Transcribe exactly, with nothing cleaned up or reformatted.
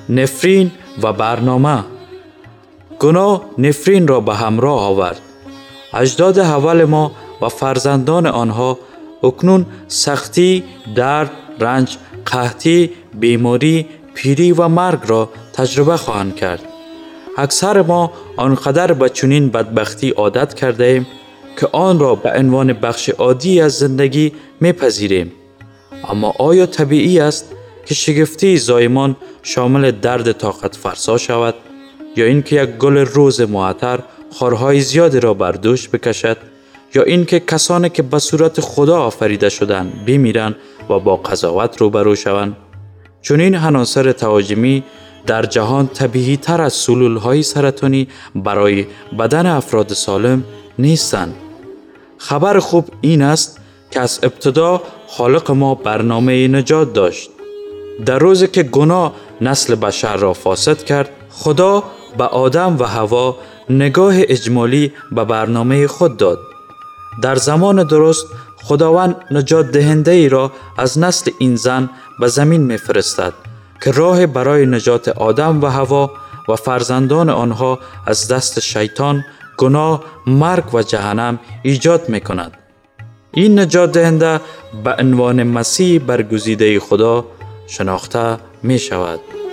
نفرین و برنامه. گناه نفرین را به همراه آورد. اجداد اول ما و فرزندان آنها اکنون سختی، درد، رنج، قحطی، بیماری، پیری و مرگ را تجربه خواهند کرد. اکثر ما آنقدر به چنین بدبختی عادت کرده ایم که آن را به عنوان بخش عادی از زندگی میپذیریم. اما آیا طبیعی است که شگفتی زایمان شامل درد طاقت فرسا شود یا اینکه یک گل روز معطر خارهای زیادی را بر دوش بکشد یا اینکه کسانی که به صورت خدا آفریده شدند بمیرند و با قضاوت روبرو شوند؟ چنین عناصر تهاجمی در جهان طبیعی تر از سلول های سرطانی برای بدن افراد سالم نیستند. خبر خوب این است که از ابتدا خالق ما برنامه نجات داشت. در روزی که گناه نسل بشر را فاسد کرد، خدا به آدم و حوا نگاه اجمالی به برنامه خود داد. در زمان درست خداوند نجات دهنده ای را از نسل این زن به زمین می فرستد که راه برای نجات آدم و حوا و فرزندان آنها از دست شیطان، گناه، مرگ و جهنم ایجاد می کند. این نجات دهنده به عنوان مسیح برگزیده خدا شناخته می شود.